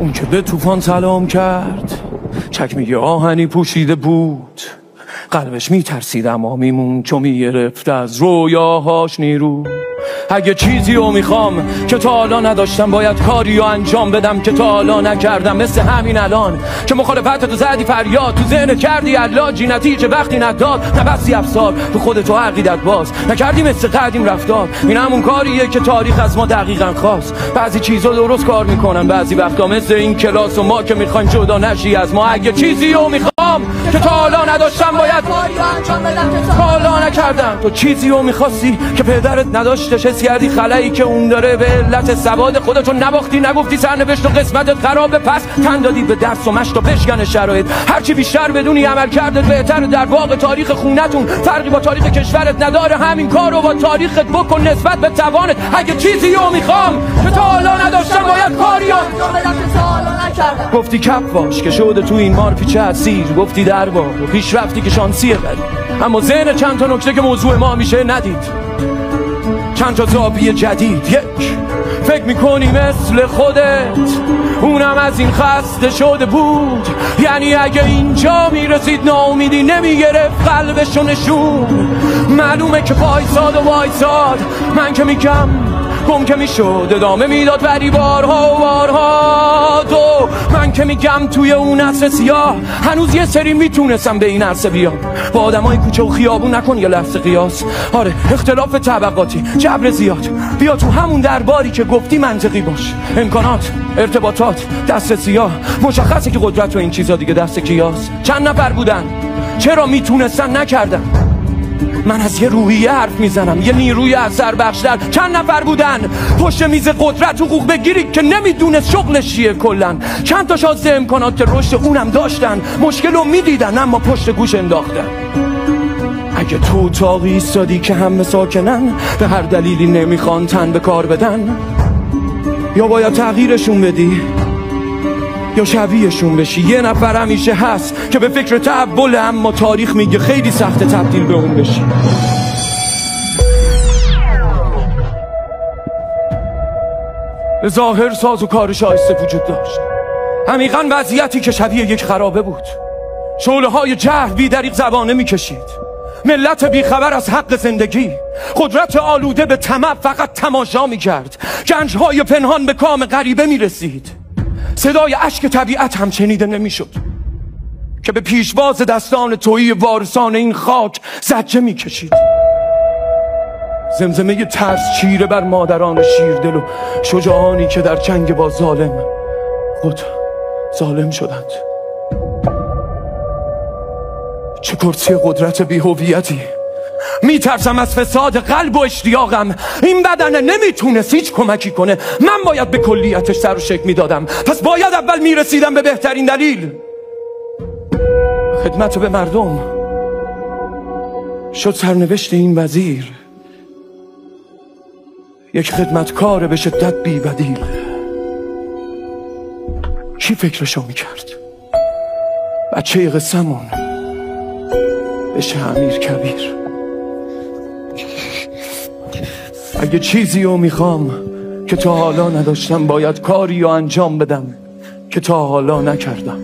اون که به طوفان سلام کرد چکمه آهنی پوشیده بود، قلبش میترسید اما میمون چون میگرفت از رویاهاش نیرو. اگه چیزی رو میخوام که تا حالا نداشتم، باید کاری رو انجام بدم که تا حالا نکردم. مثل همین الان که مخالفت تو زدی فریاد، تو ذهن کردی علاجی، نتیجه وقتی نداد نبستی افسار، تو خودتو عقیدت باز نکردی مثل قدیم رفتار. این همون کاریه که تاریخ از ما دقیقا خواست. بعضی چیزا درست کار میکنن، بعضی وقتا مثل این کلاس و ما که میخوایم جدا نشی از ما. اگه چیزی رو میخوام که تا حالا نداشتم، باید کاری رو انجام بدم که تا حالا نکردم. تو چیزی رو میخواستی که پدرت نداشتش، حس کردی خلایی که اون داره به علت سواد خودتو نباختی، نگفتی سرنوشت و قسمتت خرابه، پس تن دادی به درس و مشت و بشکن شرایط. هرچی بیشتر بدونی عمل کردت بهتر. در واقع تاریخ خونتون فرقی با تاریخ کشورت نداره، همین کارو با تاریخت بکن نسبت به توانت. اگه چیزی رو میخوام که تا حالا نداشتم، باید کاری رو انجام بدم که تا حالا نکردم. گفتی کپ باش که شده تو این مار پیچه اسیر، گفتی دربار و پیش رفتی که شانسیه بری، اما ذهن چند تا نکته که موضوع ما میشه ندید. چند تا زاویه جدید. یک، فکر میکنی مثل خودت، اونم از این خسته شده بود. یعنی اگه اینجا میرسید ناامیدی نمیگرفت قلبشو نشون. معلومه که وایساد و وایساد، من که میگم گم که میشد ادامه میداد ولی بارها و بارها. تو من که میگم توی اون عصر سیاه هنوز یه سری میتونستم به این عرصه بیام. با آدمای کوچه و خیابون نکن یه لحظه قیاس. آره اختلاف طبقاتی، جبر زیاد، بیا تو همون درباری که گفتی منطقی باش. امکانات، ارتباطات، دست سیاه، مشخصه که قدرت و این چیزا دیگه دست کیاس. چند نفر بودن؟ چرا میتونستن نکردن؟ من از یه روحیه حرف میزنم، یه نیروی اثر بخشتر. چند نفر بودن پشت میز قدرت حقوق بگیری که نمیدونست شغلش چیه کلن؟ چند تا شازده امکانات رشد اونم داشتن، مشکل رو میدیدن اما پشت گوش انداختن. اگه تو اتاقی ایستادی که همه ساکنن، به هر دلیلی نمیخوان تن به کار بدن، یا باید تغییرشون بدی یا شبیهشون بشی. یه نفر همیشه هست که به فکر تحول، اما تاریخ میگه خیلی سخت تبدیل به اون بشی. ظاهر ساز و کار شایسته وجود داشت، عمیقاً وضعیتی که شبیه یک خرابه بود. شعله‌های جهل بی دریغ زبانه میکشید، ملت بیخبر از حق زندگی، قدرت آلوده به طمع فقط تماشا میکرد. گنج‌های پنهان به کام غریبه میرسید. صدای اشک طبیعت هم شنیده نمیشد که به پیشواز دستان تویی وارثان این خاک زجه میکشید. زمزمه ترس چیره بر مادران شیردل و شجاعانی که در جنگ با ظالم خود ظالم شدند. چه کرسی قدرت بی‌هویتی. میترسم از فساد قلب و اشتیاقم. این بدنه نمیتونست هیچ کمکی کنه، من باید به کلیتش سر و شکل میدادم. پس باید اول میرسیدم به بهترین دلیل، خدمت به مردم. شد سرنوشت این وزیر یک خدمتکار به شدت بی بدیل. کی فکرشو میکرد بچه قصمون بشه امیر کبیر؟ اگه چیزی رو میخوام که تا حالا نداشتم، باید کاری رو انجام بدم که تا حالا نکردم.